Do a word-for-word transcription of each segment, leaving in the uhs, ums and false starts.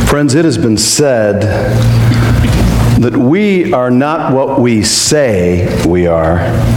Friends, it has been said that we are not what we say we are,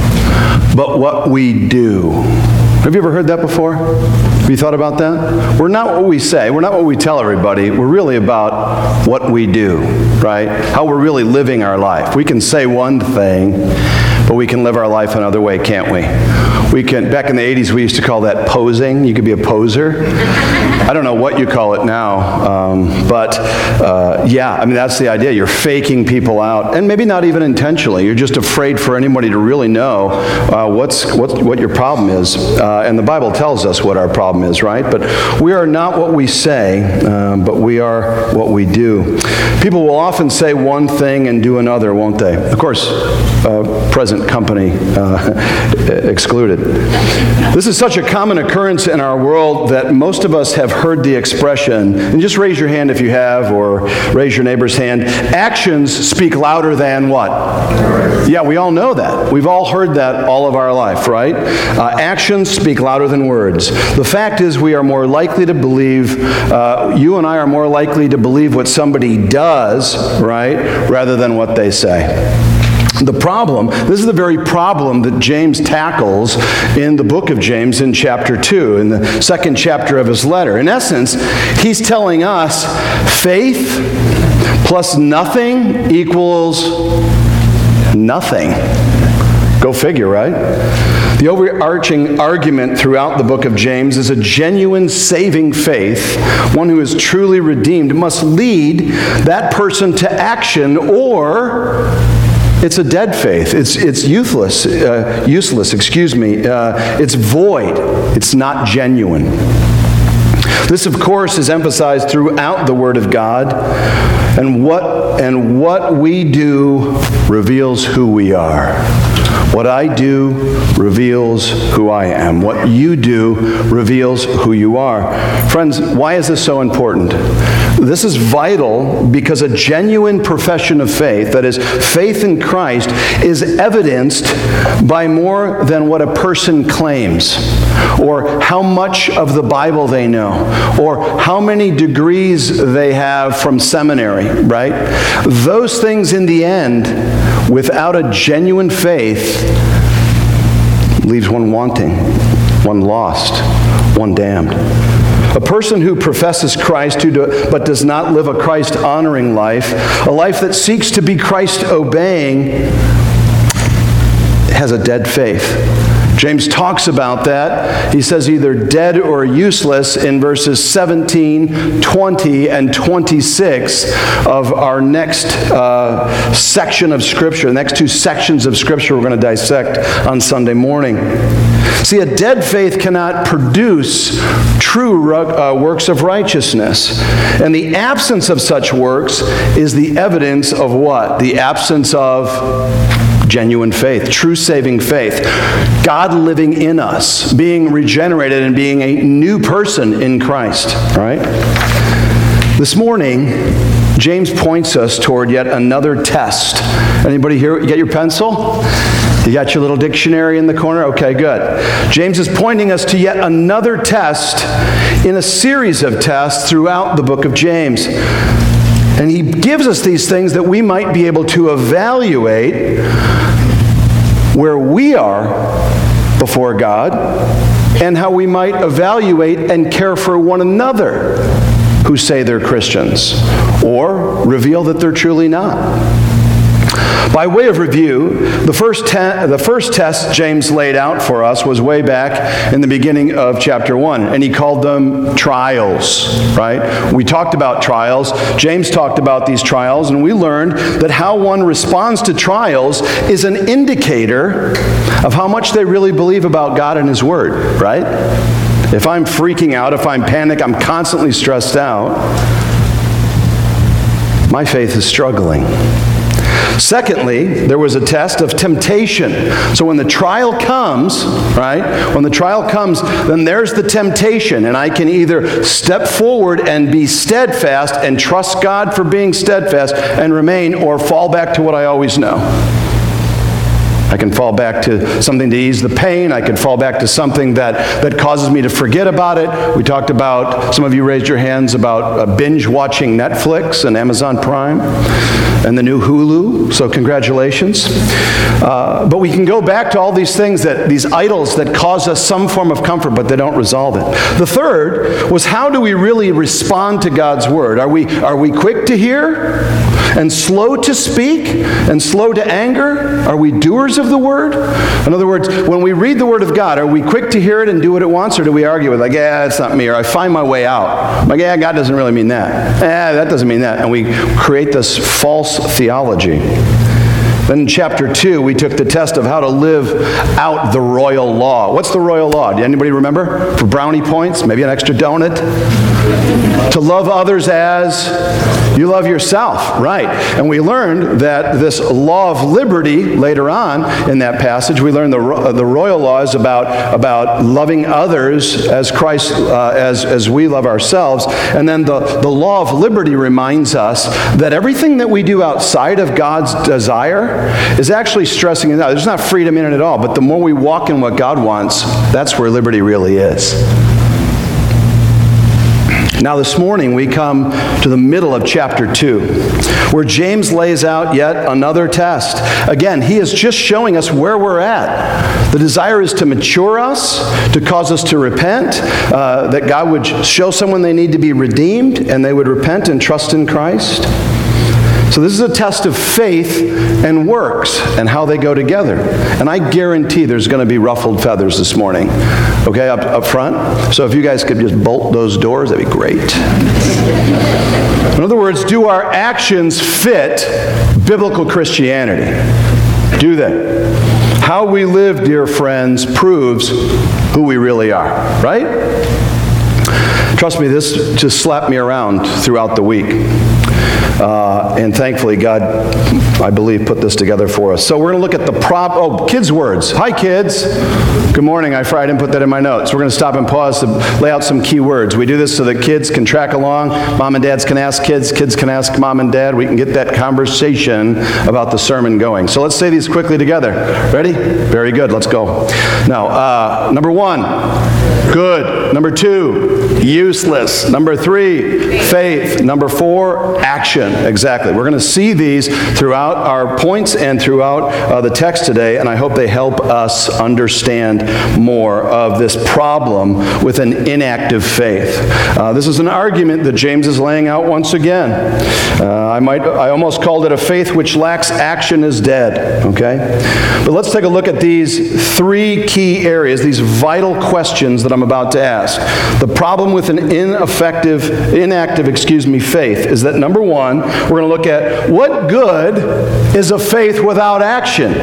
but what we do. Have you ever heard that before? Have you thought about that? We're not what we say. We're not what we tell everybody. We're really about what we do, right? How we're really living our life. We can say one thing, but we can live our life another way, can't we? We can, back in the eighties, we used to call that posing. You could be a poser. I don't know what you call it now, um, but uh, yeah, I mean, that's the idea. You're faking people out, and maybe not even intentionally. You're just afraid for anybody to really know uh, what's, what, what your problem is. Uh, and the Bible tells us what our problem is, right? But we are not what we say, um, but we are what we do. People will often say one thing and do another, won't they? Of course, uh, present company uh, excluded. This is such a common occurrence in our world that most of us have heard the expression, and just raise your hand if you have, or raise your neighbor's hand, actions speak louder than what? Yeah, we all know that. We've all heard that all of our life, right? Uh, actions speak louder than words. The fact is we are more likely to believe, uh, you and I are more likely to believe what somebody does, right, rather than what they say. The problem, this is the very problem that James tackles in the book of James in chapter two, in the second chapter of his letter. In essence, he's telling us faith plus nothing equals nothing. Go figure, right? The overarching argument throughout the book of James is a genuine saving faith, one who is truly redeemed, must lead that person to action, or it's a dead faith. It's it's useless. Uh, useless. Excuse me. Uh, it's void. It's not genuine. This, of course, is emphasized throughout the Word of God, and what and what we do reveals who we are. What I do reveals who I am. What you do reveals who you are. Friends, why is this so important? This is vital because a genuine profession of faith, that is, faith in Christ, is evidenced by more than what a person claims, or how much of the Bible they know, or how many degrees they have from seminary, right? Those things in the end, without a genuine faith, leaves one wanting, one lost, one damned. A person who professes Christ who do, but does not live a Christ-honoring life, a life that seeks to be Christ-obeying, has a dead faith. James talks about that. He says either dead or useless in verses seventeen, twenty, and twenty-six of our next uh, section of Scripture, the next two sections of Scripture we're going to dissect on Sunday morning. See, a dead faith cannot produce true uh, works of righteousness. And the absence of such works is the evidence of what? The absence of genuine faith, true saving faith. God living in us, being regenerated and being a new person in Christ. All right? This morning, James points us toward yet another test. Anybody here, you got your pencil? You got your little dictionary in the corner? Okay, good. James is pointing us to yet another test in a series of tests throughout the book of James. And he gives us these things that we might be able to evaluate where we are before God and how we might evaluate and care for one another who say they're Christians or reveal that they're truly not. By way of review, the first, te- the first test James laid out for us was way back in the beginning of chapter one, and he called them trials, right? We talked about trials. James talked about these trials, and we learned that how one responds to trials is an indicator of how much they really believe about God and His Word, right? If I'm freaking out, if I'm panicked, I'm constantly stressed out, my faith is struggling. Secondly, there was a test of temptation. So when the trial comes, right, when the trial comes, then there's the temptation. And I can either step forward and be steadfast and trust God for being steadfast and remain, or fall back to what I always know. I can fall back to something to ease the pain. I could fall back to something that, that causes me to forget about it. We talked about, some of you raised your hands about uh, binge watching Netflix and Amazon Prime and the new Hulu, so congratulations. Uh, but we can go back to all these things, that these idols that cause us some form of comfort, but they don't resolve it. The third was, how do we really respond to God's word? Are we, are we quick to hear and slow to speak and slow to anger? Are we doers of the word? In other words, when we read the word of God, are we quick to hear it and do what it wants, or do we argue with, like, yeah, it's not me, or I find my way out. Like, yeah, God doesn't really mean that. Eh, that doesn't mean that. And we create this false theology. Then in chapter two, we took the test of how to live out the royal law. What's the royal law? Do anybody remember? For brownie points, maybe an extra donut. To love others as you love yourself, right? And we learned that this law of liberty, later on in that passage, we learned the, the royal law is about, about loving others as Christ, uh, as, as we love ourselves. And then the, the law of liberty reminds us that everything that we do outside of God's desire is actually stressing it out. There's not freedom in it at all, but the more we walk in what God wants, that's where liberty really is. Now this morning we come to the middle of chapter two, where James lays out yet another test. Again, he is just showing us where we're at. The desire is to mature us, to cause us to repent, uh, that God would show someone they need to be redeemed, and they would repent and trust in Christ. So this is a test of faith and works and how they go together. And I guarantee there's going to be ruffled feathers this morning, okay, up, up front. So if you guys could just bolt those doors, that'd be great. In other words, do our actions fit biblical Christianity? Do they? How we live, dear friends, proves who we really are, right? Trust me, this just slapped me around throughout the week. Uh, and thankfully, God, I believe, put this together for us. So we're going to look at the prop. Oh, kids' words. Hi, kids. Good morning. I fried and put that in my notes. We're going to stop and pause to lay out some key words. We do this so that kids can track along. Mom and dads can ask kids. Kids can ask mom and dad. We can get that conversation about the sermon going. So let's say these quickly together. Ready? Very good. Let's go. Now, uh, number one, good. Number two, useless. Number three, faith. Number four, action. Exactly. We're going to see these throughout our points and throughout uh, the text today, and I hope they help us understand more of this problem with an inactive faith. Uh, this is an argument that James is laying out once again. Uh, I might, I almost called it a faith which lacks action is dead. Okay, but let's take a look at these three key areas, these vital questions that I'm about to ask. The problem with an ineffective, inactive, excuse me, faith is that number one, we're going to look at what good is a faith without action,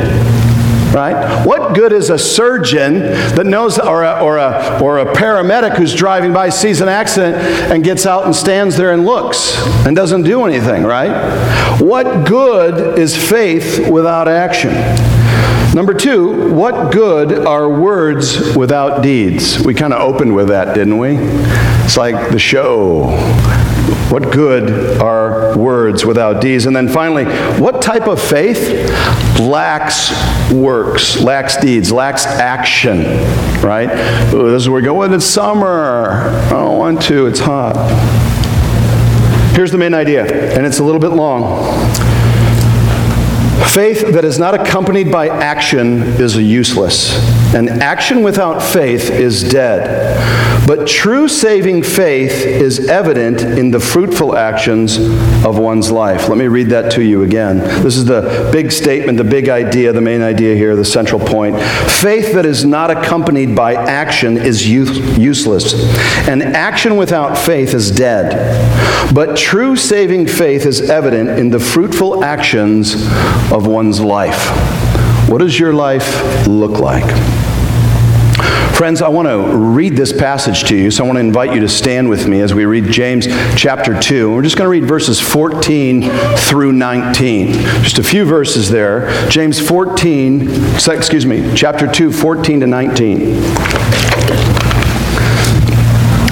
right? What good is a surgeon that knows, or a, or a, or a paramedic who's driving by, sees an accident, and gets out and stands there and looks and doesn't do anything, right? What good is faith without action? Number two, what good are words without deeds? We kind of opened with that, didn't we? It's like the show. What good are words without deeds? And then finally, what type of faith lacks works, lacks deeds, lacks action, right? Ooh, this is where we go, well, it's summer. I don't want to, it's hot. Here's the main idea, and it's a little bit long. Faith that is not accompanied by action is useless, and action without faith is dead. But true saving faith is evident in the fruitful actions of one's life. Let me read that to you again. This is the big statement, the big idea, the main idea here, the central point. Faith that is not accompanied by action is useless, and action without faith is dead. But true saving faith is evident in the fruitful actions of one's life. What does your life look like? Friends, I want to read this passage to you, so I want to invite you to stand with me as we read James chapter two. We're just going to read verses fourteen through nineteen. Just a few verses there. James fourteen, excuse me, chapter two, fourteen to nineteen.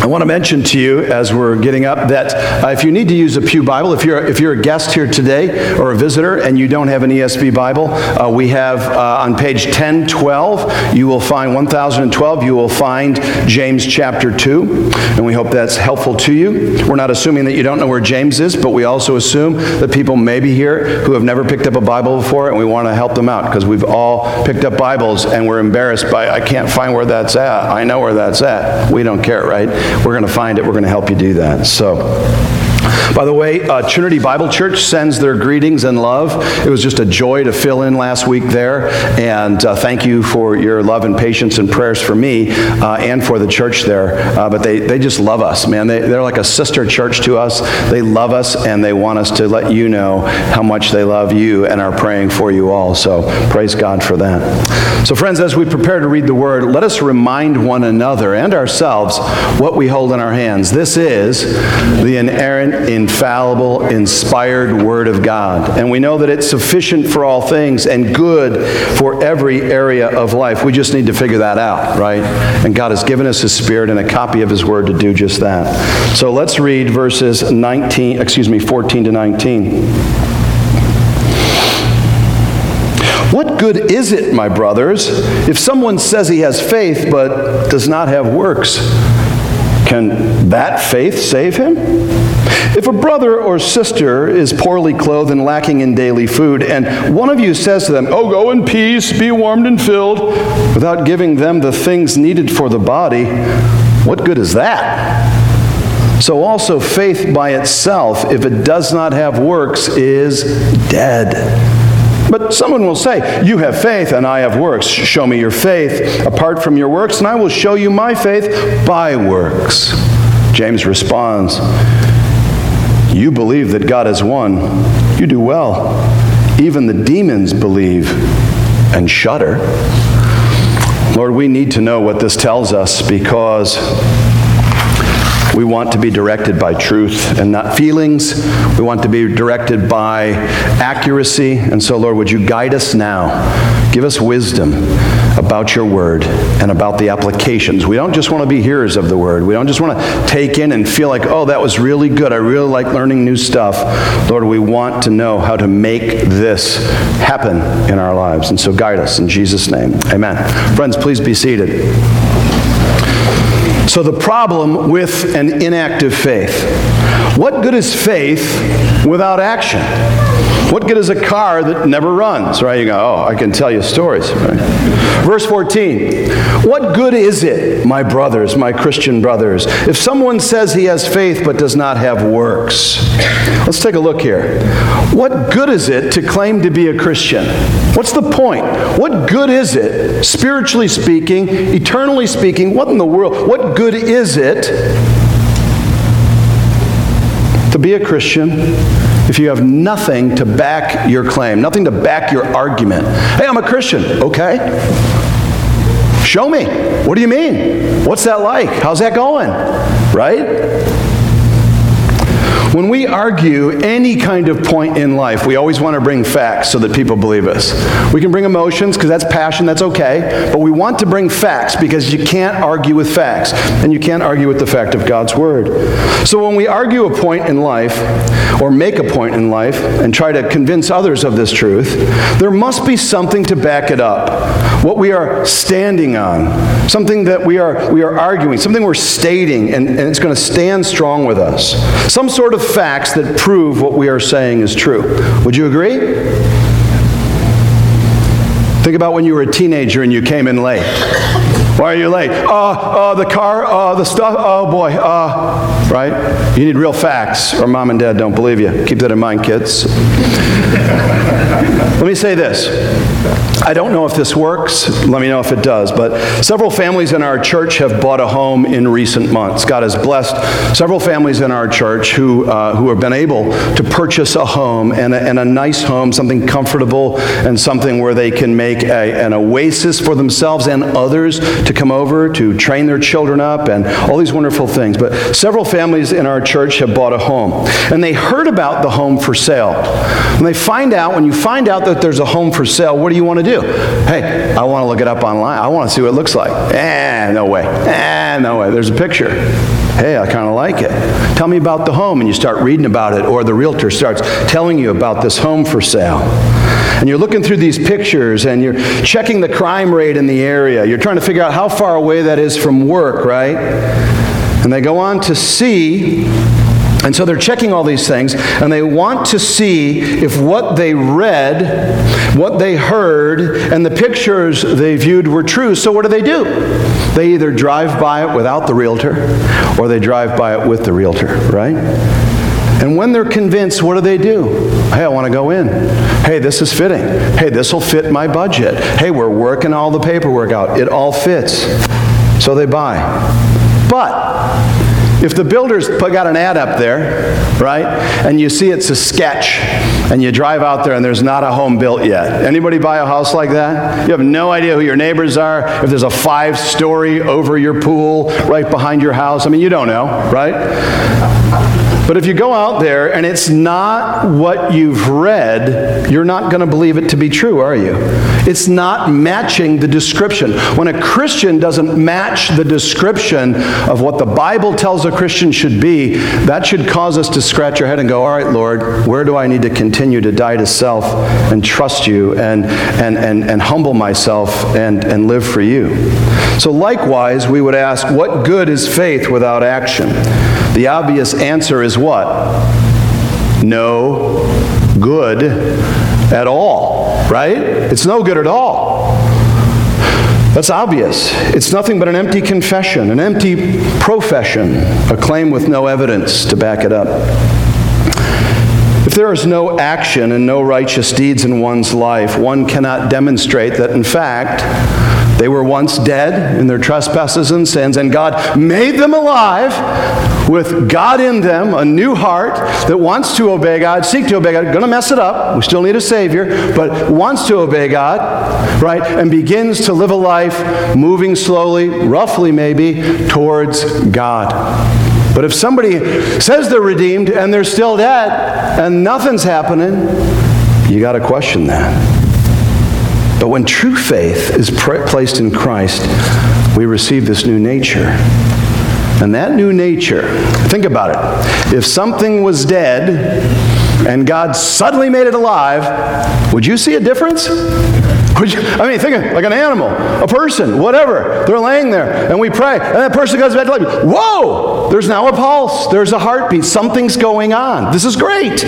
I want to mention to you as we're getting up that uh, if you need to use a pew Bible, if you're if you're a guest here today or a visitor and you don't have an E S V Bible, uh, we have uh, on page ten twelve, you will find one thousand twelve, you will find James chapter two, and we hope that's helpful to you. We're not assuming that you don't know where James is, but we also assume that people may be here who have never picked up a Bible before, and we want to help them out because we've all picked up Bibles and we're embarrassed by, I can't find where that's at. I know where that's at. We don't care, right? We're going to find it. We're going to help you do that. So, by the way, uh, Trinity Bible Church sends their greetings and love. It was just a joy to fill in last week there, and uh, thank you for your love and patience and prayers for me uh, and for the church there. Uh, but they, they just love us, man. They, they're like a sister church to us. They love us, and they want us to let you know how much they love you and are praying for you all. So praise God for that. So friends, as we prepare to read the Word, let us remind one another and ourselves what we hold in our hands. This is the inerrant, infallible, inspired Word of God. And we know that it's sufficient for all things and good for every area of life. We just need to figure that out, right? And God has given us His Spirit and a copy of His Word to do just that. So let's read verses nineteen, excuse me, fourteen to nineteen. What good is it, my brothers, if someone says he has faith but does not have works? Can that faith save him? If a brother or sister is poorly clothed and lacking in daily food, and one of you says to them, "Oh, go in peace, be warmed and filled," without giving them the things needed for the body, what good is that? So also faith by itself, if it does not have works, is dead. But someone will say, "You have faith and I have works. Show me your faith apart from your works, and I will show you my faith by works." James responds, "You believe that God is one. You do well. Even the demons believe and shudder." Lord, we need to know what this tells us because we want to be directed by truth and not feelings. We want to be directed by accuracy. And so, Lord, would you guide us now? Give us wisdom about your word and about the applications. We don't just want to be hearers of the word. We don't just want to take in and feel like, oh, that was really good. I really like learning new stuff. Lord, we want to know how to make this happen in our lives. And so guide us in Jesus' name. Amen. Friends, please be seated. So the problem with an inactive faith. What good is faith without action? What good is a car that never runs, right? You go, oh, I can tell you stories. Right? Verse fourteen, what good is it, my brothers, my Christian brothers, if someone says he has faith but does not have works? Let's take a look here. What good is it to claim to be a Christian? What's the point? What good is it, spiritually speaking, eternally speaking, what in the world, what good is it to be a Christian if you have nothing to back your claim, nothing to back your argument? Hey, I'm a Christian. Okay. Show me. What do you mean? What's that like? How's that going? Right? When we argue any kind of point in life, we always want to bring facts so that people believe us. We can bring emotions because that's passion, that's okay, but we want to bring facts because you can't argue with facts, and you can't argue with the fact of God's Word. So when we argue a point in life, or make a point in life, and try to convince others of this truth, there must be something to back it up. What we are standing on, something that we are, we are arguing, something we're stating, and, and it's going to stand strong with us. Some sort of facts that prove what we are saying is true. Would you agree? Think about when you were a teenager and you came in late. Why are you late? Uh, uh, the car, uh, the stuff, oh boy, uh, right? You need real facts or mom and dad don't believe you. Keep that in mind, kids. Let me say this. I don't know if this works. Let me know if it does. But several families in our church have bought a home in recent months. God has blessed several families in our church who uh, who have been able to purchase a home and a, and a nice home, something comfortable and something where they can make a, an oasis for themselves and others to come over to train their children up and all these wonderful things. But several families in our church have bought a home. And they heard about the home for sale. When they find out, when you find out that there's a home for sale, what do you want to do? Hey, I want to look it up online. I want to see what it looks like. Eh, no way. Eh, no way. There's a picture. Hey, I kind of like it. Tell me about the home, and you start reading about it, or the realtor starts telling you about this home for sale. And you're looking through these pictures, and you're checking the crime rate in the area. You're trying to figure out how far away that is from work, right? And they go on to see, and so they're checking all these things, and they want to see if what they read, what they heard, and the pictures they viewed were true. So what do they do? They either drive by it without the realtor, or they drive by it with the realtor, right? And when they're convinced, what do they do? Hey, I want to go in. Hey, this is fitting. Hey, this will fit my budget. Hey, we're working all the paperwork out. It all fits. So they buy. But if the builder's got an ad up there, right, and you see it's a sketch, and you drive out there and there's not a home built yet. Anybody buy a house like that? You have no idea who your neighbors are, if there's a five-story over your pool right behind your house. I mean, you don't know, right? But if you go out there and it's not what you've read, you're not going to believe it to be true, are you? It's not matching the description. When a Christian doesn't match the description of what the Bible tells a Christian should be, that should cause us to scratch our head and go, all right, Lord, where do I need to continue to die to self and trust you and, and, and, and humble myself and, and live for you? So likewise, we would ask, what good is faith without action? The obvious answer is what? No good at all, right? It's no good at all. That's obvious. It's nothing but an empty confession, an empty profession, a claim with no evidence to back it up. If there is no action and no righteous deeds in one's life, one cannot demonstrate that, in fact, they were once dead in their trespasses and sins, and God made them alive with God in them, a new heart that wants to obey God, seek to obey God. Going to mess it up. We still need a Savior, but wants to obey God, right? And begins to live a life moving slowly, roughly maybe, towards God. But if somebody says they're redeemed and they're still dead and nothing's happening, you got to question that. But when true faith is placed in Christ, we receive this new nature. And that new nature, think about it. If something was dead and God suddenly made it alive, would you see a difference? Would you, I mean, think of like an animal, a person, whatever. They're laying there, and we pray, and that person goes back to life. Whoa! There's now a pulse. There's a heartbeat. Something's going on. This is great.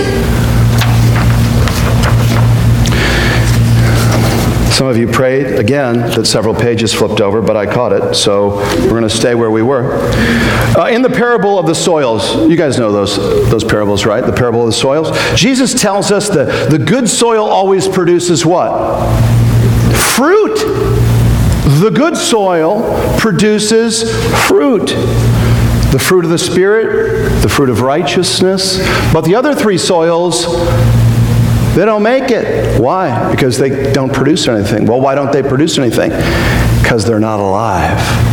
Some of you prayed, again, that several pages flipped over, but I caught it, so we're going to stay where we were. Uh, in the parable of the soils, you guys know those, those parables, right? The parable of the soils. Jesus tells us that the good soil always produces what? Fruit. The good soil produces fruit. The fruit of the Spirit, the fruit of righteousness. But the other three soils, they don't make it. Why? Because they don't produce anything. Well, why don't they produce anything? Because they're not alive.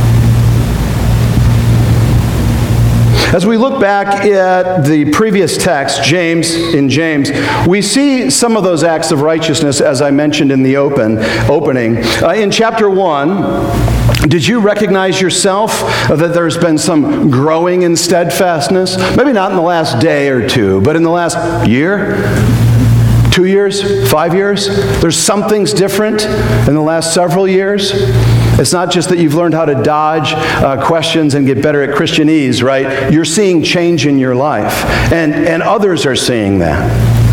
As we look back at the previous text, James, in James, we see some of those acts of righteousness, as I mentioned in the open opening. Uh, in chapter one, did you recognize yourself that there's been some growing in steadfastness? Maybe not in the last day or two, but in the last year? Two years? Five years? There's some things different in the last several years. It's not just that you've learned how to dodge uh, questions and get better at Christianese, right? You're seeing change in your life. And, and others are seeing that.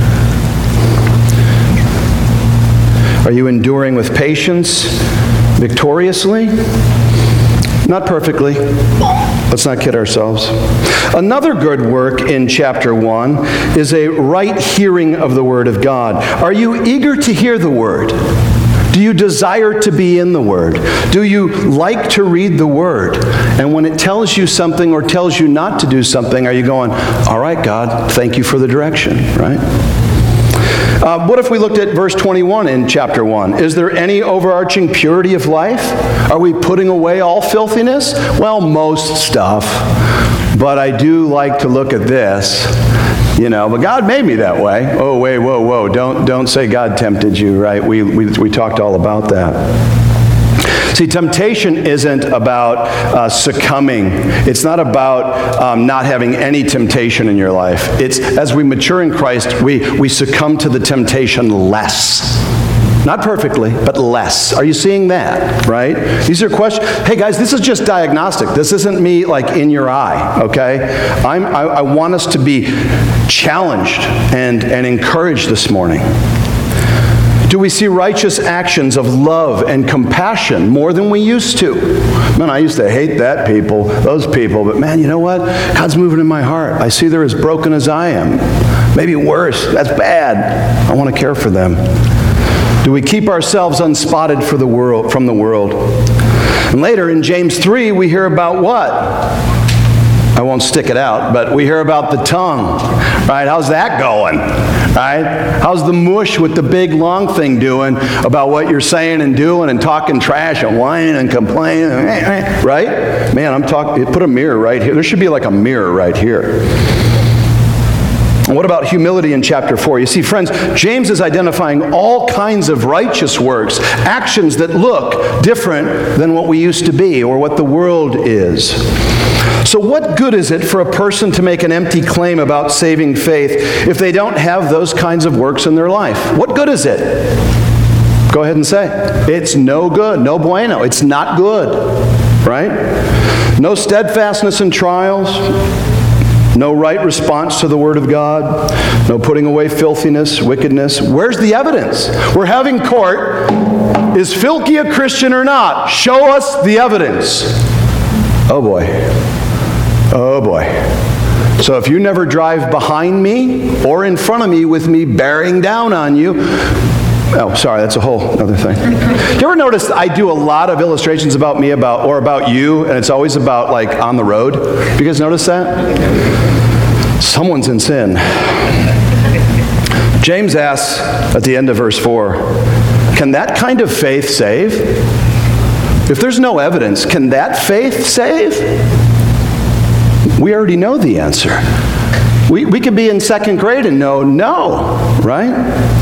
Are you enduring with patience, victoriously? Not perfectly. Let's not kid ourselves. Another good work in chapter one is a right hearing of the Word of God. Are you eager to hear the Word? Do you desire to be in the Word? Do you like to read the Word? And when it tells you something or tells you not to do something, are you going, all right, God, thank you for the direction, right? Uh, what if we looked at verse twenty-one in chapter one? Is there any overarching purity of life? Are we putting away all filthiness? Well, most stuff. But I do like to look at this. You know, but God made me that way. Oh, wait, whoa, whoa. Don't, don't say God tempted you, right? We, we, we talked all about that. See, temptation isn't about uh, succumbing. It's not about um, not having any temptation in your life. It's as we mature in Christ, we, we succumb to the temptation less. Not perfectly, but less. Are you seeing that, right? These are questions. Hey, guys, this is just diagnostic. This isn't me, like, in your eye, okay? I'm, I, I want us to be challenged and, and encouraged this morning. Do we see righteous actions of love and compassion more than we used to? Man, I used to hate that people, those people, but man, you know what? God's moving in my heart. I see they're as broken as I am. Maybe worse. That's bad. I want to care for them. Do we keep ourselves unspotted for the world, from the world? And later in James three, we hear about what? I won't stick it out, but we hear about the tongue, right? How's that going, right? How's the mush with the big long thing doing about what you're saying and doing and talking trash and whining and complaining, right? Man, I'm talking, put a mirror right here. There should be like a mirror right here. And what about humility in chapter four? You see, friends, James is identifying all kinds of righteous works, actions that look different than what we used to be or what the world is. So what good is it for a person to make an empty claim about saving faith if they don't have those kinds of works in their life? What good is it? Go ahead and say. It's no good. No bueno. It's not good. Right? No steadfastness in trials. No right response to the Word of God. No putting away filthiness, wickedness. Where's the evidence? We're having court. Is Filky a Christian or not? Show us the evidence. Oh boy. Oh boy. So if you never drive behind me or in front of me with me bearing down on you, oh, sorry, that's a whole other thing. You ever notice I do a lot of illustrations about me about or about you, and it's always about like on the road? You guys notice that? Someone's in sin. James asks at the end of verse four, can that kind of faith save? If there's no evidence, can that faith save? We already know the answer. We, we could be in second grade and know no, right?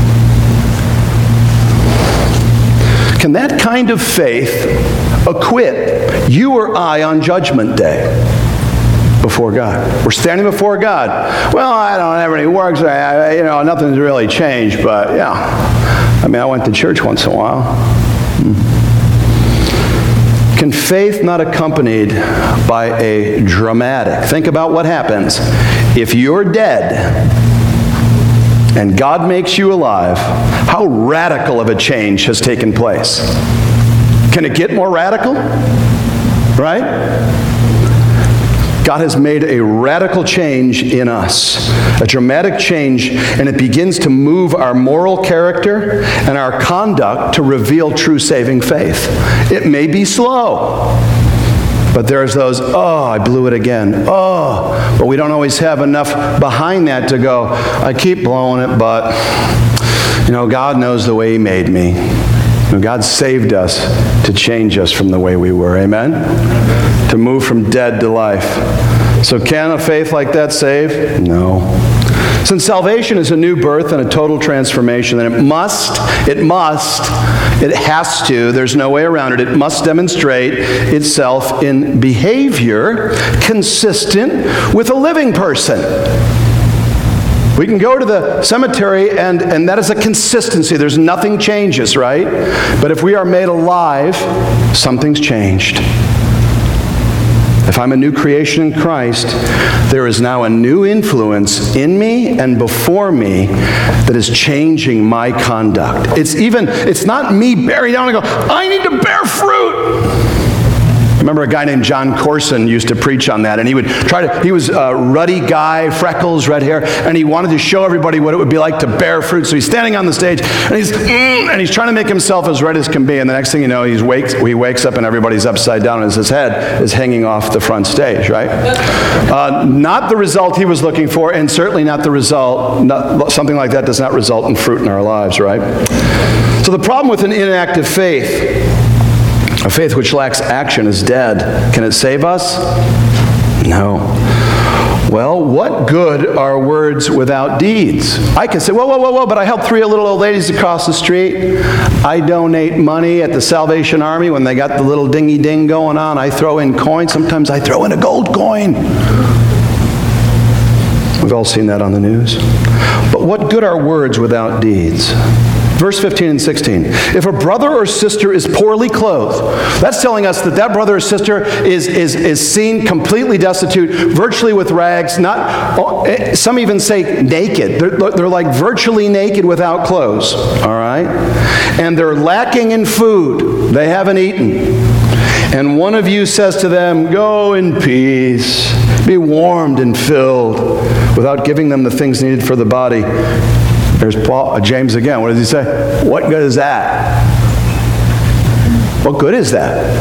Can that kind of faith acquit you or I on Judgment Day before God? We're standing before God. Well, I don't have any works. I, you know, nothing's really changed, but yeah. I mean, I went to church once in a while. Hmm. Can faith not accompanied by a dramatic? Think about what happens if you're dead and God makes you alive. How radical of a change has taken place? Can it get more radical? Right? God has made a radical change in us, a dramatic change, and it begins to move our moral character and our conduct to reveal true saving faith. It may be slow, but there's those, oh, I blew it again. Oh, but we don't always have enough behind that to go, I keep blowing it, but, you know, God knows the way He made me. God saved us to change us from the way we were. Amen? To move from dead to life. So can a faith like that save? No. Since salvation is a new birth and a total transformation, then it must, it must, it has to, there's no way around it, it must demonstrate itself in behavior consistent with a living person. We can go to the cemetery and, and that is a consistency. There's nothing changes, right? But if we are made alive, something's changed. If I'm a new creation in Christ, there is now a new influence in me and before me that is changing my conduct. It's even, it's not me bearing down and go, I need to bear fruit. I remember a guy named John Corson used to preach on that, and he would try to, he was a ruddy guy, freckles, red hair, and he wanted to show everybody what it would be like to bear fruit. So he's standing on the stage, and he's, mm, and he's trying to make himself as red as can be, and the next thing you know, he wakes, he wakes up and everybody's upside down, and his head is hanging off the front stage, right? Uh, not the result he was looking for, and certainly not the result, not, something like that does not result in fruit in our lives, right? So the problem with an inactive faith, a faith which lacks action, is dead. Can it save us? No. Well, what good are words without deeds? I can say, whoa, whoa, whoa, whoa, but I helped three little old ladies across the street. I donate money at the Salvation Army when they got the little dingy-ding going on. I throw in coins. Sometimes I throw in a gold coin. We've all seen that on the news. But what good are words without deeds? Verse fifteen and sixteen. If a brother or sister is poorly clothed, that's telling us that that brother or sister is, is, is seen completely destitute, virtually with rags, not, some even say naked. They're, they're like virtually naked without clothes, all right? And they're lacking in food. They haven't eaten. And one of you says to them, go in peace, be warmed and filled, without giving them the things needed for the body. There's Paul, uh, James again. What does he say? What good is that? What good is that?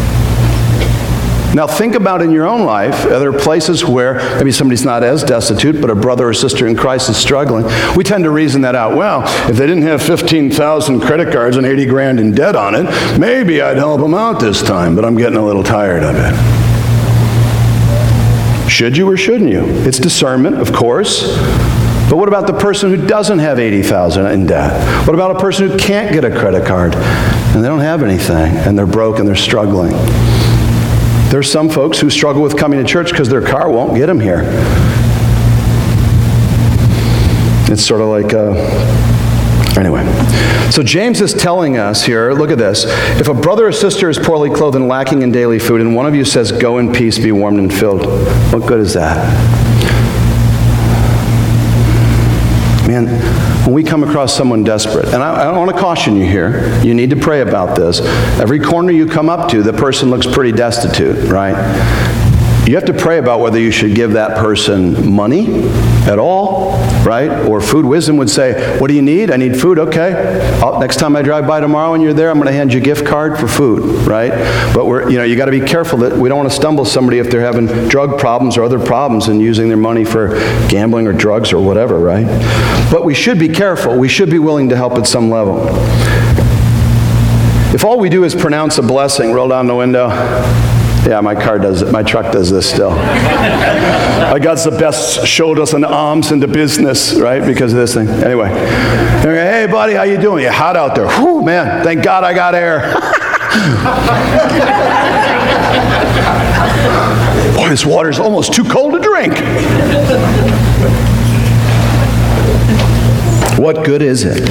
Now think about in your own life, are there places where maybe somebody's not as destitute, but a brother or sister in Christ is struggling? We tend to reason that out. Well, if they didn't have fifteen thousand credit cards and eighty grand in debt on it, maybe I'd help them out this time, but I'm getting a little tired of it. Should you or shouldn't you? It's discernment, of course. But what about the person who doesn't have eighty thousand in debt? What about a person who can't get a credit card and they don't have anything and they're broke and they're struggling? There's some folks who struggle with coming to church because their car won't get them here. It's sort of like, uh, anyway. So James is telling us here, look at this. If a brother or sister is poorly clothed and lacking in daily food, and one of you says, go in peace, be warmed and filled, what good is that? Man, when we come across someone desperate, and I, I want to caution you here, you need to pray about this. Every corner you come up to, the person looks pretty destitute, right? You have to pray about whether you should give that person money at all, right? Or food. Wisdom would say, what do you need? I need food. Okay. I'll, next time I drive by tomorrow and you're there, I'm going to hand you a gift card for food, right? But we're, you know, you got to be careful that we don't want to stumble somebody if they're having drug problems or other problems and using their money for gambling or drugs or whatever, right? But we should be careful. We should be willing to help at some level. If all we do is pronounce a blessing, roll down the window. Yeah, my car does it. My truck does this still. My God's the best, showed us an arms into business, right? Because of this thing. Anyway. Hey, buddy, how you doing? You hot out there? Whew, man, thank God I got air. Boy, this water's almost too cold to drink. What good is it?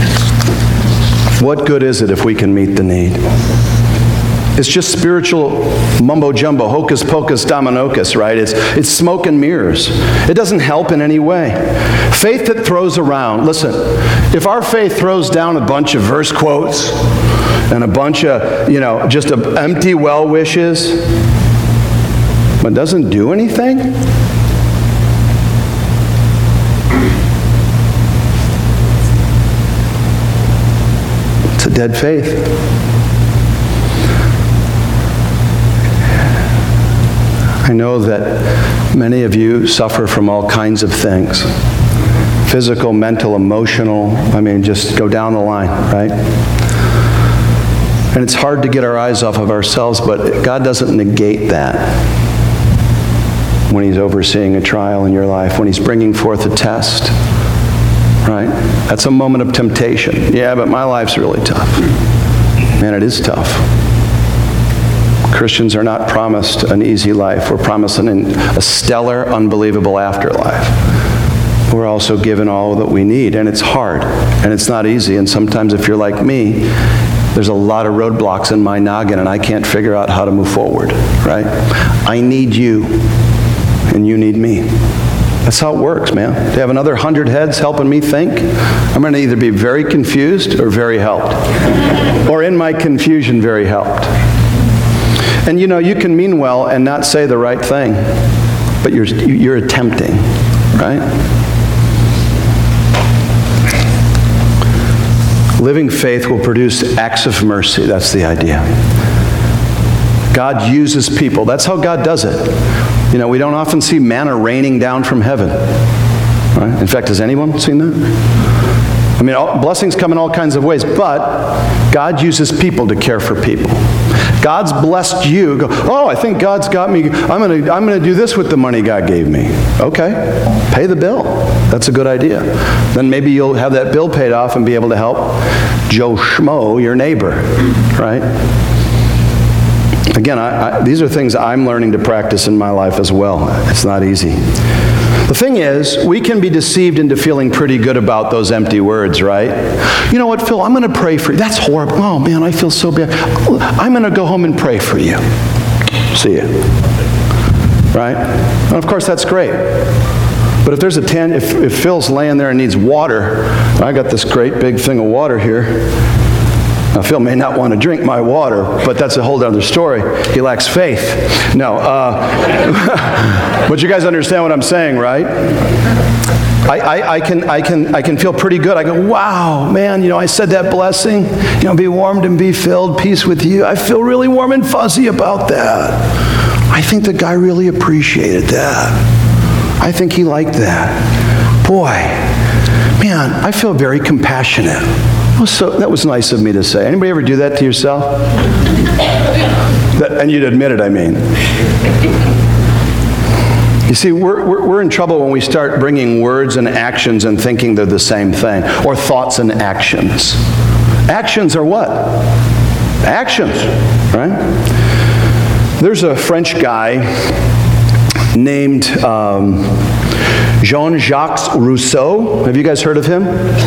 What good is it if we can meet the need? It's just spiritual mumbo-jumbo, hocus pocus dominocus, right? It's, it's smoke and mirrors. It doesn't help in any way. Faith that throws around. Listen, if our faith throws down a bunch of verse quotes and a bunch of, you know, just a empty well wishes, but doesn't do anything, it's a dead faith. I know that many of you suffer from all kinds of things. Physical, mental, emotional. I mean, just go down the line, right? And it's hard to get our eyes off of ourselves, but God doesn't negate that when He's overseeing a trial in your life, when He's bringing forth a test, right? That's a moment of temptation. Yeah, but my life's really tough. Man, it is tough. Christians are not promised an easy life. We're promised an, a stellar, unbelievable afterlife. We're also given all that we need, and it's hard, and it's not easy, and sometimes if you're like me, there's a lot of roadblocks in my noggin, and I can't figure out how to move forward, right? I need you, and you need me. That's how it works, man. To have another hundred heads helping me think, I'm going to either be very confused or very helped. Or in my confusion, very helped. And you know, you can mean well and not say the right thing, but you're, you're attempting, right? Living faith will produce acts of mercy. That's the idea. God uses people. That's how God does it. You know, we don't often see manna raining down from heaven. Right? In fact, has anyone seen that? I mean, all, blessings come in all kinds of ways, but God uses people to care for people. God's blessed you. Go, oh, I think God's got me. I'm going to I'm going to do this with the money God gave me. Okay, pay the bill. That's a good idea. Then maybe you'll have that bill paid off and be able to help Joe Schmo, your neighbor, right? Again, I, I, these are things I'm learning to practice in my life as well. It's not easy. The thing is, we can be deceived into feeling pretty good about those empty words, right? You know what, Phil, I'm going to pray for you. That's horrible. Oh, man, I feel so bad. I'm going to go home and pray for you. See ya. Right? And of course, that's great. But if there's a ten, if, if Phil's laying there and needs water, I got this great big thing of water here. Now, Phil may not want to drink my water, but that's a whole other story. He lacks faith. No. Uh, but you guys understand what I'm saying, right? I, I, I, can, I, can, I can feel pretty good. I go, wow, man, you know, I said that blessing, you know, be warmed and be filled, peace with you. I feel really warm and fuzzy about that. I think the guy really appreciated that. I think he liked that. Boy, man, I feel very compassionate. So that was nice of me to say. Anybody ever do that to yourself? That, and you'd admit it, I mean. You see, we're, we're, we're in trouble when we start bringing words and actions and thinking they're the same thing, or thoughts and actions. Actions are what? Actions, right? There's a French guy named um, Jean-Jacques Rousseau. Have you guys heard of him?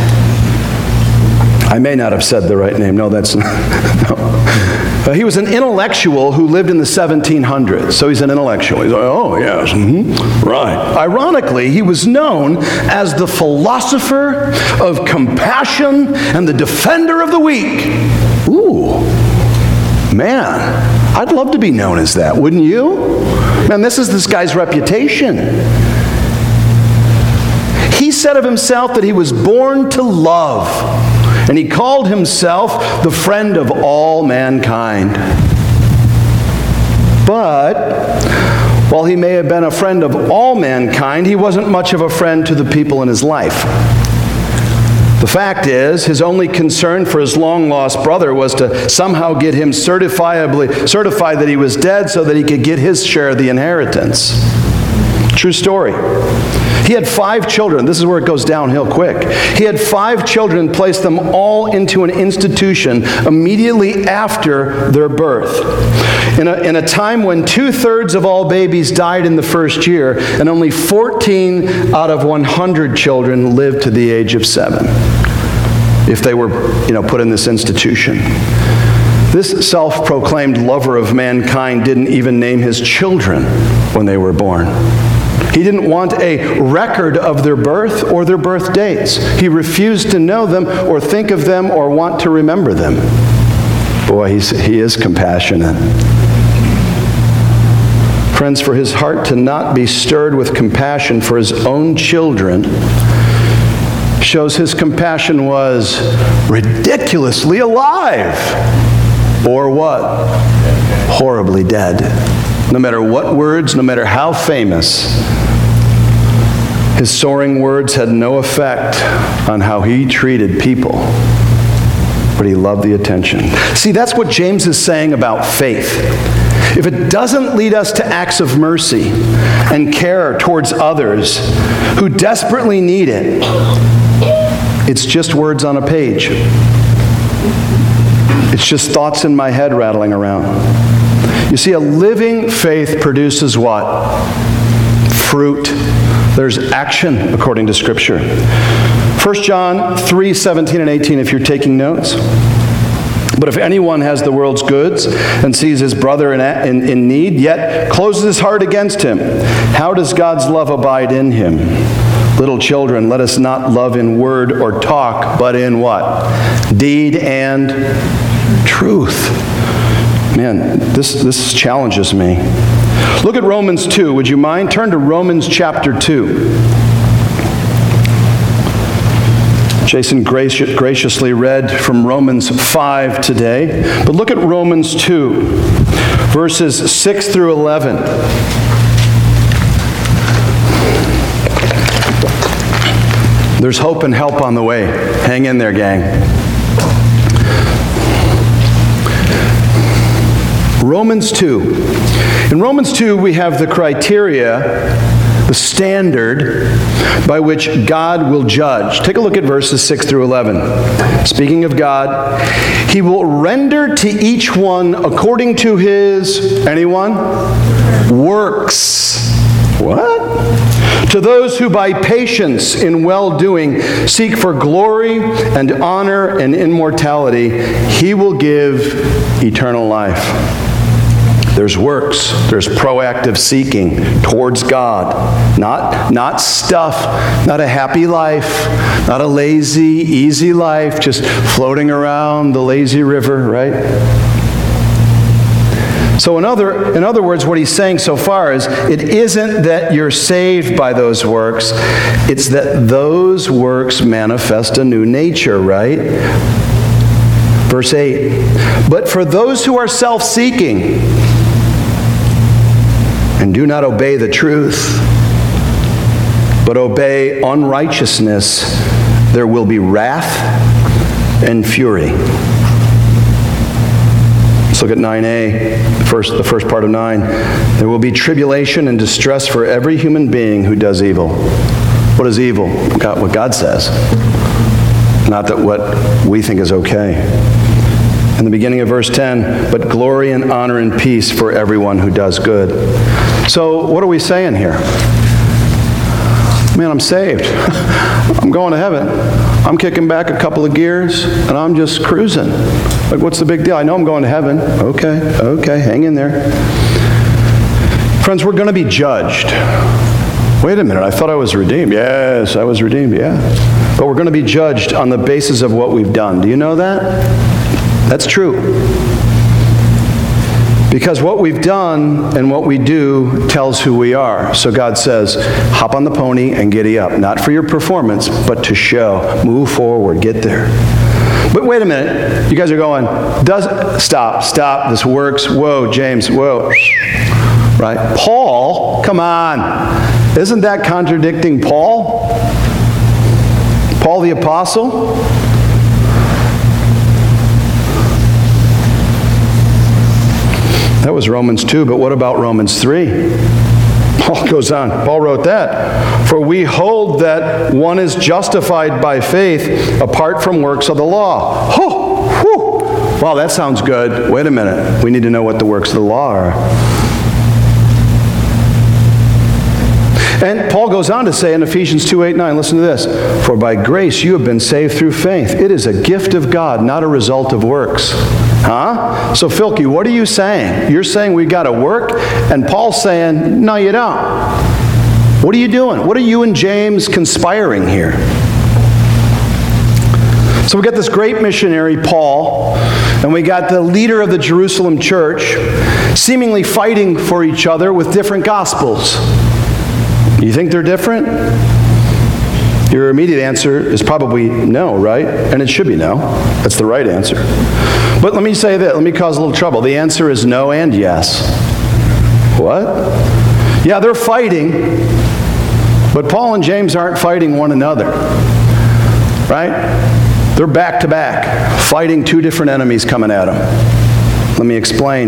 I may not have said the right name. No, that's not. No. Uh, he was an intellectual who lived in the seventeen hundreds. So he's an intellectual. He's like, oh, yes, mm-hmm. Right. Ironically, he was known as the philosopher of compassion and the defender of the weak. Ooh, man, I'd love to be known as that, wouldn't you? Man, this is this guy's reputation. He said of himself that he was born to love. And he called himself the friend of all mankind. But while he may have been a friend of all mankind, he wasn't much of a friend to the people in his life. The fact is, his only concern for his long-lost brother was to somehow get him certifiably certified that he was dead so that he could get his share of the inheritance. True story. He had five children. This is where it goes downhill quick. He had five children, placed them all into an institution immediately after their birth. In a, in a time when two-thirds of all babies died in the first year, and only fourteen out of one hundred children lived to the age of seven, if they were, you know, put in this institution. This self-proclaimed lover of mankind didn't even name his children when they were born. He didn't want a record of their birth or their birth dates. He refused to know them or think of them or want to remember them. Boy, he's, he is compassionate. Friends, for his heart to not be stirred with compassion for his own children shows his compassion was ridiculously alive. Or what? Horribly dead. No matter what words, no matter how famous, his soaring words had no effect on how he treated people. But he loved the attention. See, that's what James is saying about faith. If it doesn't lead us to acts of mercy and care towards others who desperately need it, it's just words on a page. It's just thoughts in my head rattling around. You see, a living faith produces what? Fruit. There's action, according to Scripture. First John three, seventeen and eighteen, if you're taking notes. But if anyone has the world's goods and sees his brother in, in, in need, yet closes his heart against him, how does God's love abide in him? Little children, let us not love in word or talk, but in what? Deed and truth. Man, this, this challenges me. Look at Romans two, would you mind? Turn to Romans chapter two. Jason graci- graciously read from Romans five today. But look at Romans two, verses six through eleven. There's hope and help on the way. Hang in there, gang. Romans two. In Romans two, we have the criteria, the standard by which God will judge. Take a look at verses six through eleven. Speaking of God, He will render to each one according to his, anyone? Works. What? To those who by patience in well-doing seek for glory and honor and immortality, He will give eternal life. There's works. There's proactive seeking towards God. Not, not stuff, not a happy life, not a lazy, easy life, just floating around the lazy river, right? So in other, in other words, what he's saying so far is, it isn't that you're saved by those works, it's that those works manifest a new nature, right? Verse eight, but for those who are self-seeking and do not obey the truth, but obey unrighteousness, there will be wrath and fury. Let's look at nine A, first, the first part of nine. There will be tribulation and distress for every human being who does evil. What is evil? God, what God says. Not that what we think is okay. In the beginning of verse ten, but glory and honor and peace for everyone who does good. So what are we saying here? Man, I'm saved. I'm going to heaven. I'm kicking back a couple of gears, and I'm just cruising. Like, what's the big deal? I know I'm going to heaven. Okay, okay, hang in there. Friends, we're going to be judged. Wait a minute, I thought I was redeemed. Yes, I was redeemed, yeah. But we're going to be judged on the basis of what we've done. Do you know that? That's true. Because what we've done and what we do tells who we are. So God says, hop on the pony and giddy up. Not for your performance, but to show. Move forward, get there. But wait a minute. You guys are going, does stop, stop, this works. Whoa, James, whoa. Right? Paul, come on. Isn't that contradicting Paul? Paul the Apostle? That was Romans two, but what about Romans three? Paul goes on. Paul wrote that. For we hold that one is justified by faith apart from works of the law. Oh, whew. Wow, that sounds good. Wait a minute. We need to know what the works of the law are. And Paul goes on to say in Ephesians two, eight, nine, listen to this. For by grace you have been saved through faith. It is a gift of God, not a result of works. Huh? So Filky, what are you saying? You're saying we got to work, and Paul's saying, no, you don't. What are you doing? What are you and James conspiring here? So we got this great missionary, Paul, and we got the leader of the Jerusalem church seemingly fighting for each other with different gospels. You think they're different? Your immediate answer is probably no, right? And it should be no. That's the right answer. But let me say that. Let me cause a little trouble. The answer is no and yes. What? Yeah, they're fighting, but Paul and James aren't fighting one another. Right? They're back to back, fighting two different enemies coming at them. Let me explain.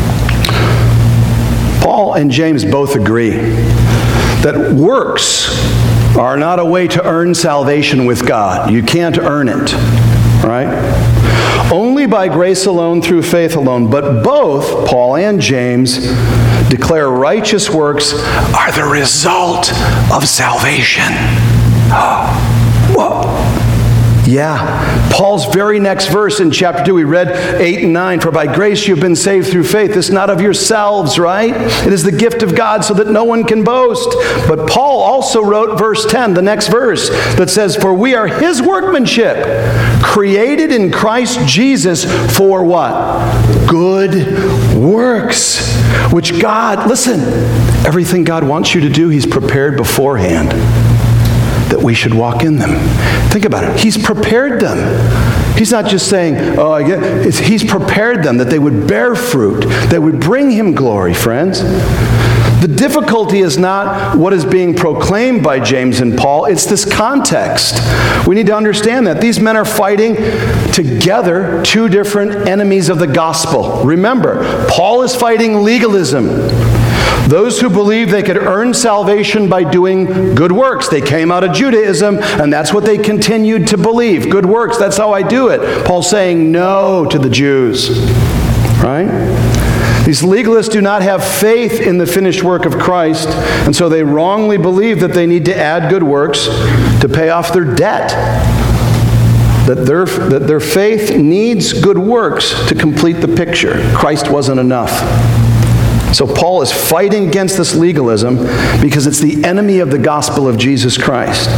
Paul and James both agree that works are not a way to earn salvation with God. You can't earn it, right? Only by grace alone, through faith alone. But both, Paul and James, declare righteous works are the result of salvation. Oh, whoa. Yeah. Paul's very next verse in chapter two, we read eight and nine, for by grace you've been saved through faith. This is not of yourselves, right? It is the gift of God so that no one can boast. But Paul also wrote verse ten, the next verse, that says, for we are His workmanship, created in Christ Jesus for what? Good works, which God, listen, everything God wants you to do, He's prepared beforehand. that we should walk in them. Think about it. He's prepared them. He's not just saying, oh, I get it. It's, he's prepared them that they would bear fruit, that would bring him glory, friends. The difficulty is not what is being proclaimed by James and Paul, it's this context. We need to understand that. These men are fighting together two different enemies of the gospel. Remember, Paul is fighting legalism. Those who believe they could earn salvation by doing good works. They came out of Judaism, and that's what they continued to believe. Good works, that's how I do it. Paul's saying no to the Jews. Right? These legalists do not have faith in the finished work of Christ, and so they wrongly believe that they need to add good works to pay off their debt. That their, that their faith needs good works to complete the picture. Christ wasn't enough. So Paul is fighting against this legalism because it's the enemy of the gospel of Jesus Christ.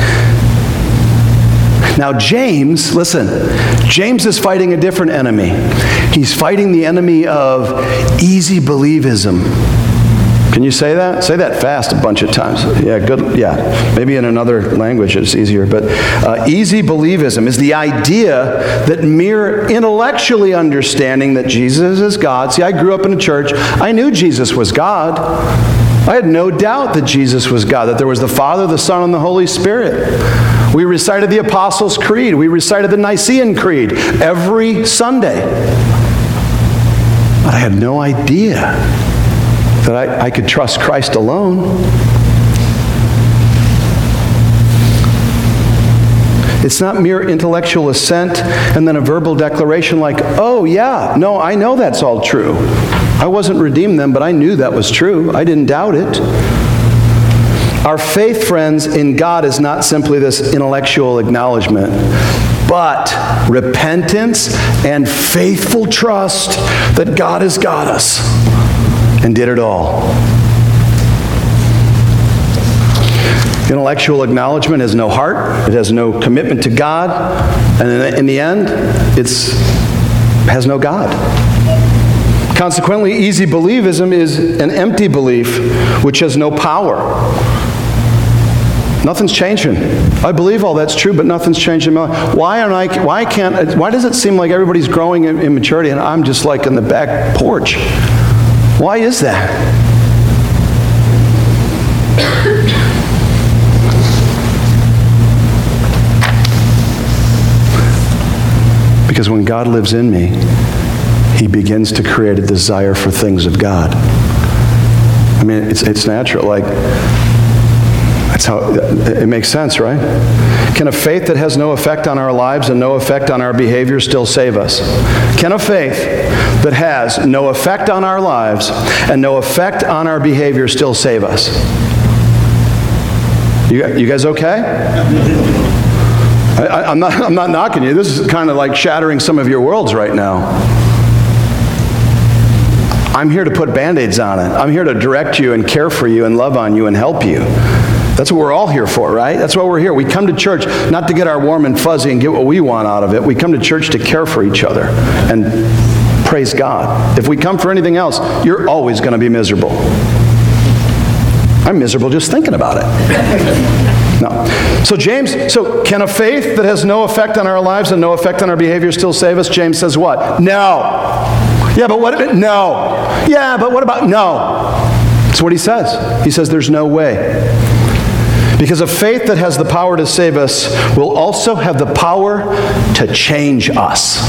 Now James, listen, James is fighting a different enemy. He's fighting the enemy of easy believism. Can you say that? Say that fast a bunch of times. Yeah, good. Yeah, maybe in another language it's easier. But uh, easy believism is the idea that mere intellectually understanding that Jesus is God. See, I grew up in a church. I knew Jesus was God. I had no doubt that Jesus was God, that there was the Father, the Son, and the Holy Spirit. We recited the Apostles' Creed. We recited the Nicene Creed every Sunday. But I had no idea that I, I could trust Christ alone. It's not mere intellectual assent and then a verbal declaration like, oh yeah, no, I know that's all true. I wasn't redeemed then, but I knew that was true. I didn't doubt it. Our faith, friends, in God is not simply this intellectual acknowledgement, but repentance and faithful trust that God has got us and did it all. Intellectual acknowledgement has no heart. It has no commitment to God. And in the end, it has no God. Consequently, easy believism is an empty belief which has no power. Nothing's changing. I believe all that's true, but nothing's changing. Why aren't I? Why can't? Why does it seem like everybody's growing in, in maturity and I'm just like in the back porch? Why is that? Because when God lives in me, He begins to create a desire for things of God. I mean, it's it's natural. Like. That's how it makes sense, right? Can a faith that has no effect on our lives and no effect on our behavior still save us? Can a faith that has no effect on our lives and no effect on our behavior still save us? You, you guys okay? I, I, I'm not, I'm not knocking you. This is kind of like shattering some of your worlds right now. I'm here to put Band-Aids on it. I'm here to direct you and care for you and love on you and help you. That's what we're all here for, right? That's why we're here. We come to church not to get our warm and fuzzy and get what we want out of it. We come to church to care for each other and praise God. If we come for anything else, you're always going to be miserable. I'm miserable just thinking about it. No. So James, so can a faith that has no effect on our lives and no effect on our behavior still save us? James says what? No. Yeah, but what if it? No. Yeah, but what about? No. That's what he says. He says there's no way. Because a faith that has the power to save us will also have the power to change us.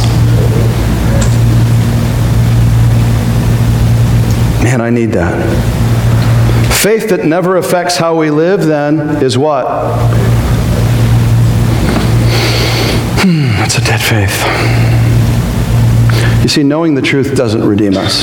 Man, I need that. Faith that never affects how we live, then, is what? Hmm, it's a dead faith. You see, knowing the truth doesn't redeem us.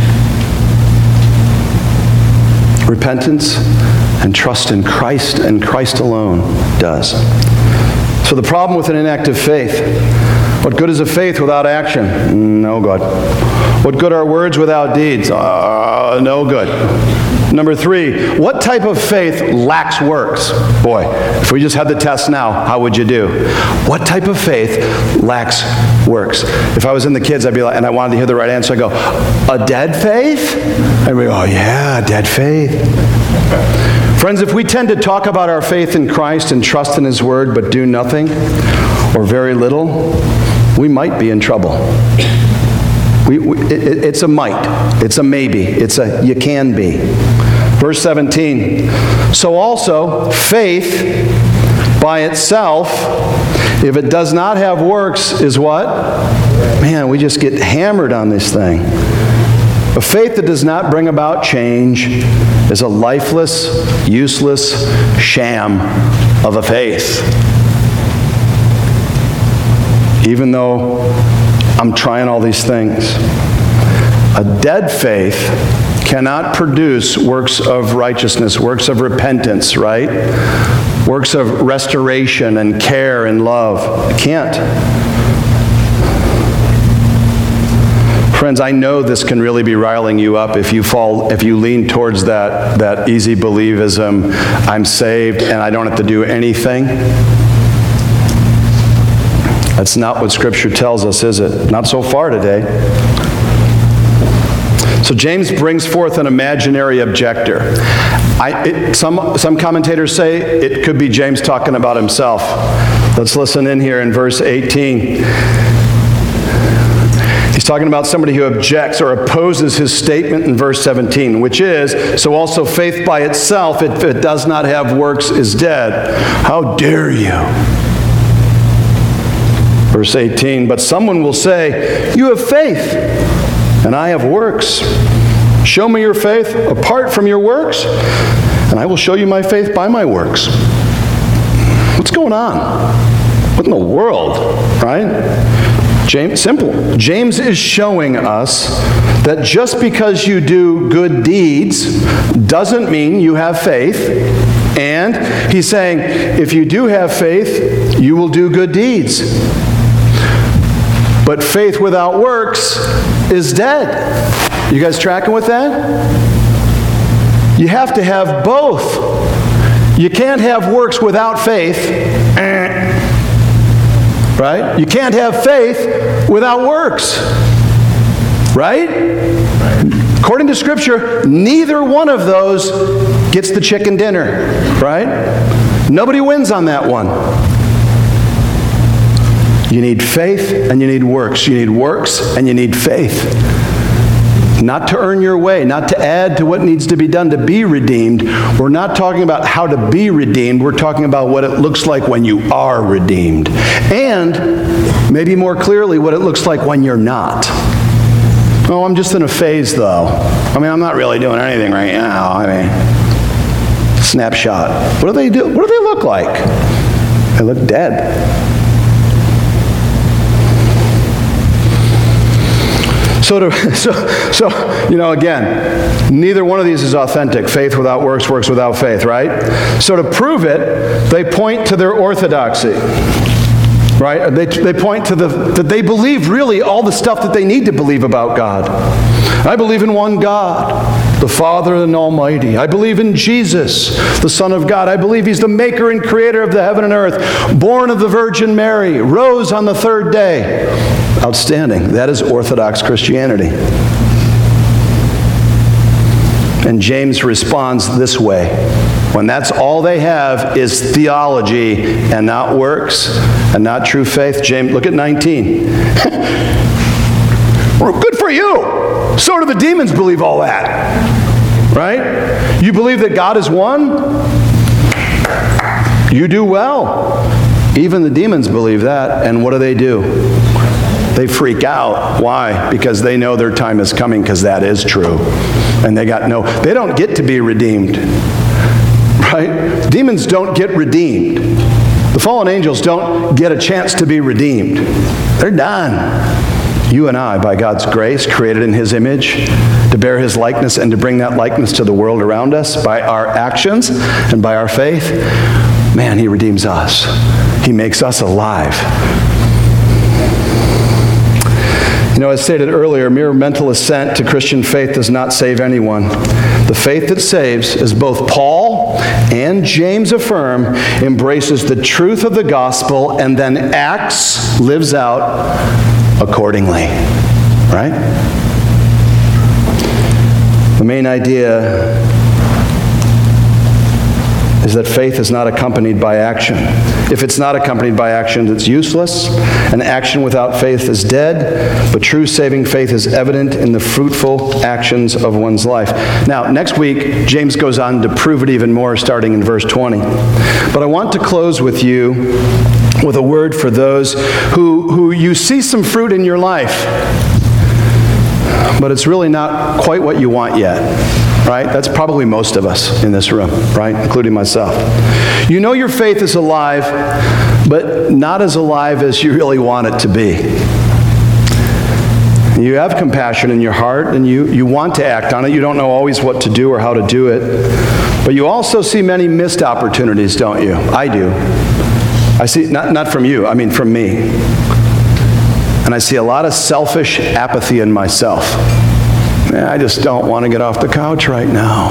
Repentance and trust in Christ and Christ alone does. So the problem with an inactive faith, what good is a faith without action? No good. What good are words without deeds? Uh, no good. Number three, what type of faith lacks works? Boy, if we just had the test now, how would you do? What type of faith lacks works? If I was in the kids, I'd be like, and I wanted to hear the right answer, I'd go, a dead faith? I'd be, oh yeah, dead faith. Friends, if we tend to talk about our faith in Christ and trust in His Word, but do nothing, or very little, we might be in trouble. We, we, it, it's a might. It's a maybe. It's a you can be. Verse seventeen. So also, faith by itself, if it does not have works, is what? Man, we just get hammered on this thing. A faith that does not bring about change is a lifeless, useless sham of a faith. Even though I'm trying all these things, a dead faith cannot produce works of righteousness, works of repentance, right? Works of restoration and care and love. It can't. Friends, I know this can really be riling you up if you fall, if you lean towards that, that easy believism, I'm saved and I don't have to do anything. That's not what Scripture tells us, is it? Not so far today. So James brings forth an imaginary objector. I, it, some, some commentators say it could be James talking about himself. Let's listen in here in verse eighteen. He's talking about somebody who objects or opposes his statement in verse seventeen, which is, so also faith by itself, if it does not have works, is dead. How dare you? Verse eighteen, but someone will say, you have faith, and I have works. Show me your faith apart from your works, and I will show you my faith by my works. What's going on? What in the world, right? James, simple. James is showing us that just because you do good deeds doesn't mean you have faith. And he's saying, if you do have faith, you will do good deeds. But faith without works is dead. You guys tracking with that? You have to have both. You can't have works without faith. Right? You can't have faith without works. Right? According to Scripture, neither one of those gets the chicken dinner. Right? Nobody wins on that one. You need faith and you need works. You need works and you need faith. Not to earn your way, not to add to what needs to be done to be redeemed. We're not talking about how to be redeemed. We're talking about what it looks like when you are redeemed. And maybe more clearly, what it looks like when you're not. Oh, I'm just in a phase, though. I mean, I'm not really doing anything right now. I mean, snapshot. What do they do? What do they look like? They look dead. So, to, so, so, you know, again, neither one of these is authentic. Faith without works, works without faith, right? So to prove it, they point to their orthodoxy, right? They, they point to the, that they believe really all the stuff that they need to believe about God. I believe in one God, the Father and Almighty. I believe in Jesus, the Son of God. I believe He's the maker and creator of the heaven and earth, born of the Virgin Mary, rose on the third day. Outstanding. That is Orthodox Christianity. And James responds this way. When that's all they have is theology and not works and not true faith. James, look at nineteen. Well, good for you. So do the demons believe all that. Right? You believe that God is one? You do well. Even the demons believe that. And what do they do? They freak out. Why? Because they know their time is coming, because that is true. And they got no, they don't get to be redeemed. Right? Demons don't get redeemed. The fallen angels don't get a chance to be redeemed. They're done. You and I, by God's grace, created in His image, to bear His likeness and to bring that likeness to the world around us by our actions and by our faith, man, He redeems us. He makes us alive. You know, as stated earlier, mere mental assent to Christian faith does not save anyone. The faith that saves, as both Paul and James affirm, embraces the truth of the gospel and then acts, lives out accordingly. Right? The main idea is that faith is not accompanied by action. If it's not accompanied by action, it's useless, and action without faith is dead, but true saving faith is evident in the fruitful actions of one's life. Now, next week, James goes on to prove it even more, starting in verse twenty. But I want to close with you with a word for those who, who you see some fruit in your life, but it's really not quite what you want yet. Right? That's probably most of us in this room, right? Including myself. You know your faith is alive, but not as alive as you really want it to be. You have compassion in your heart, and you, you want to act on it. You don't know always what to do or how to do it. But you also see many missed opportunities, don't you? I do. I see, not, not from you, I mean from me. And I see a lot of selfish apathy in myself. Man, I just don't want to get off the couch right now.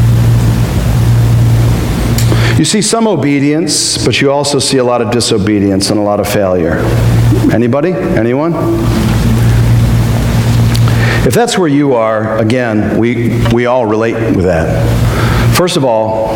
You see some obedience, but you also see a lot of disobedience and a lot of failure. Anybody? Anyone? If that's where you are, again, we, we all relate with that. First of all,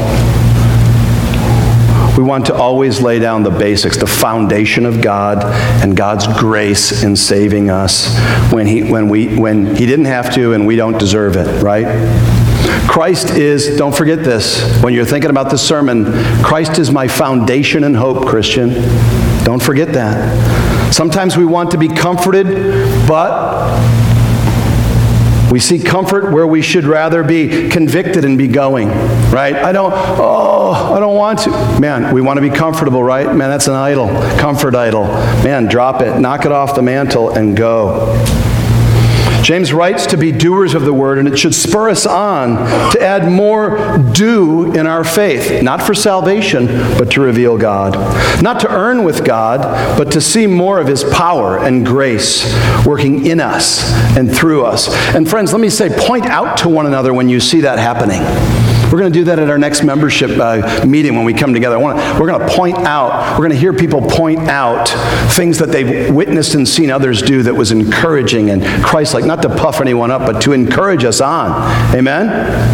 we want to always lay down the basics, the foundation of God and God's grace in saving us when he, when we, when he didn't have to and we don't deserve it, right? Christ is, don't forget this, when you're thinking about this sermon, Christ is my foundation and hope, Christian. Don't forget that. Sometimes we want to be comforted, but we seek comfort where we should rather be convicted and be going, right? I don't, oh, I don't want to. Man, we want to be comfortable, right? Man, that's an idol, comfort idol. Man, drop it, knock it off the mantle and go. James writes to be doers of the word, and it should spur us on to add more do in our faith, not for salvation, but to reveal God. Not to earn with God, but to see more of his power and grace working in us and through us. And friends, let me say, point out to one another when you see that happening. We're going to do that at our next membership uh, meeting when we come together. I want to, we're going to point out, we're going to hear people point out things that they've witnessed and seen others do that was encouraging and Christ-like, not to puff anyone up, but to encourage us on. Amen?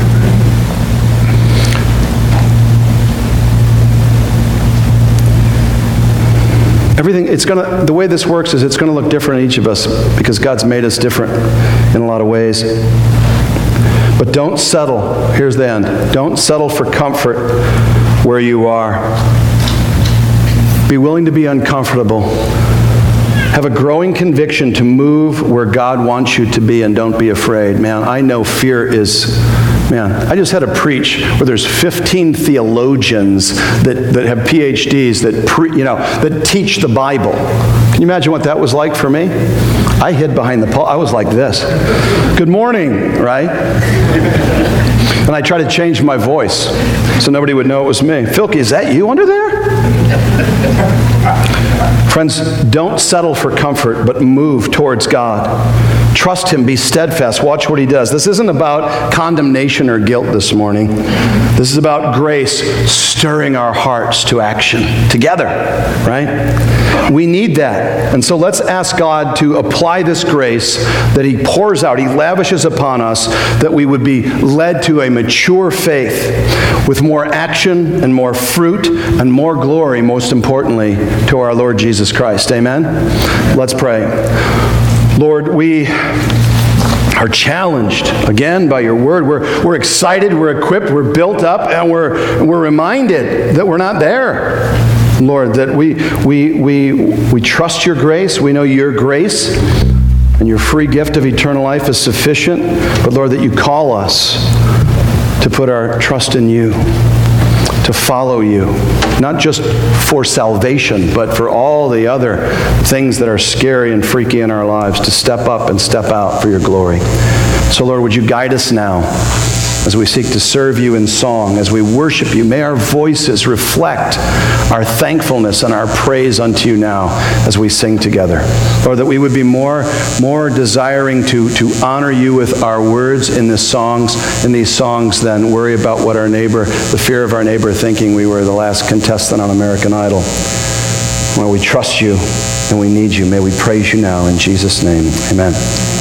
Everything, it's going to, the way this works is it's going to look different in each of us because God's made us different in a lot of ways. But don't settle, here's the end, don't settle for comfort where you are. Be willing to be uncomfortable. Have a growing conviction to move where God wants you to be, and don't be afraid. Man, I know fear is, man, I just had a preach where there's fifteen theologians that, that have P H Ds that, pre, you know, that teach the Bible. Can you imagine what that was like for me? I hid behind the pulpit. I was like this. Good morning, right? And I tried to change my voice so nobody would know it was me. Filky, is that you under there? Friends, don't settle for comfort, but move towards God. Trust him. Be steadfast. Watch what he does. This isn't about condemnation or guilt this morning. This is about grace stirring our hearts to action together, right? We need that. And so let's ask God to apply this grace that he pours out, he lavishes upon us, that we would be led to a mature faith with more action and more fruit and more glory, most importantly, to our Lord Jesus Christ. Amen? Let's pray. Lord, we are challenged again by your word. We're, we're excited, we're equipped, we're built up, and we're, we're reminded that we're not there. Lord, that we, we, we, we trust your grace. We know your grace and your free gift of eternal life is sufficient. But Lord, that you call us to put our trust in you, to follow you, not just for salvation, but for all the other things that are scary and freaky in our lives, to step up and step out for your glory. So Lord, would you guide us now? as we seek to serve you in song, as we worship you. May our voices reflect our thankfulness and our praise unto you now as we sing together. Lord, that we would be more, more desiring to, to honor you with our words in this songs, in these songs than worry about what our neighbor, the fear of our neighbor thinking we were the last contestant on American Idol. When we trust you and we need you, may we praise you now in Jesus' name. Amen.